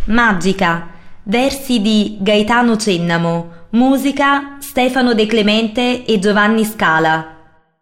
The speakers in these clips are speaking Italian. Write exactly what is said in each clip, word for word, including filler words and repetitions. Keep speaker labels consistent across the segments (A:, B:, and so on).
A: Magica, versi di Gaetano Cennamo, musica Stefano De Clemente e Giovanni Scala.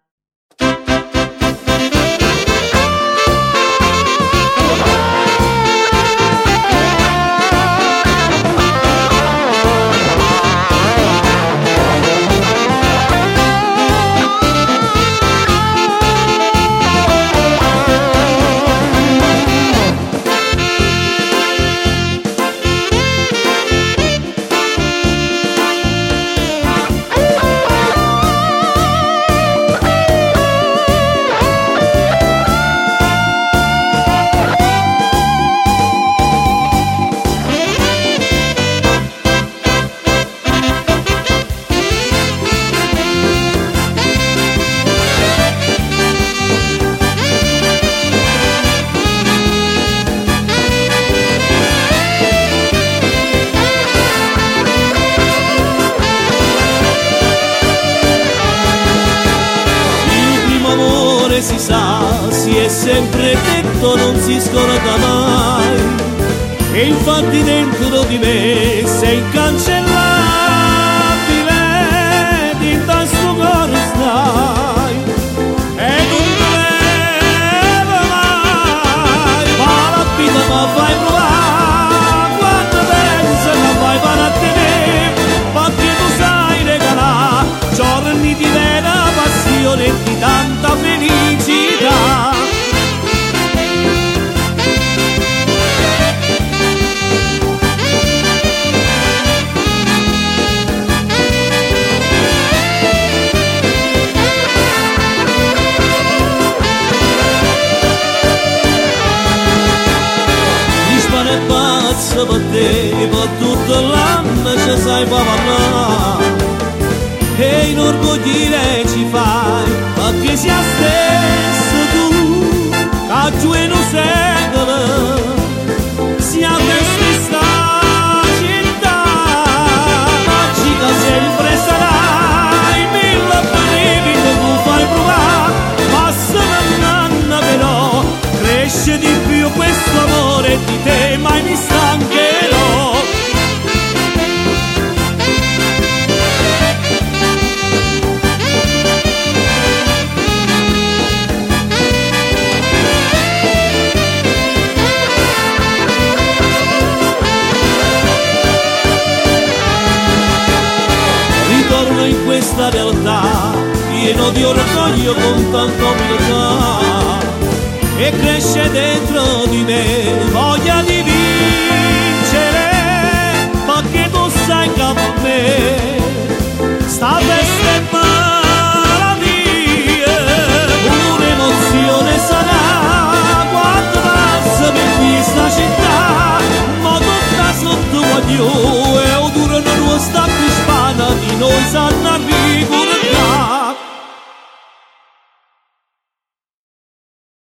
B: Si sa, si è sempre detto, non si scorda mai, e infatti dentro di me sei incancellabile, di tasto cuore stai, e non deve mai, ma la vita mi fai provare, quando penso che fai per a te, perché tu sai regalare, giorni di vera passione e di tanta felicità. Per te, per tutto l'anno ci sai fa parlare e in orgoglio ci fai perché sia stesso tu che giù in un secolo sia questa città magica sempre sarai mille brividi tu fai provare passa un anno però cresce di più questo amore di te mai mi stancherò. Ritorno in questa realtà pieno di orgoglio con tanta umiltà e cresce dentro di me voglia di vincere perché tu sai che per me sta festa è malattia un'emozione sarà quando passa per questa città ma tutta sotto guaglio e odore non sta più spana di noi sarà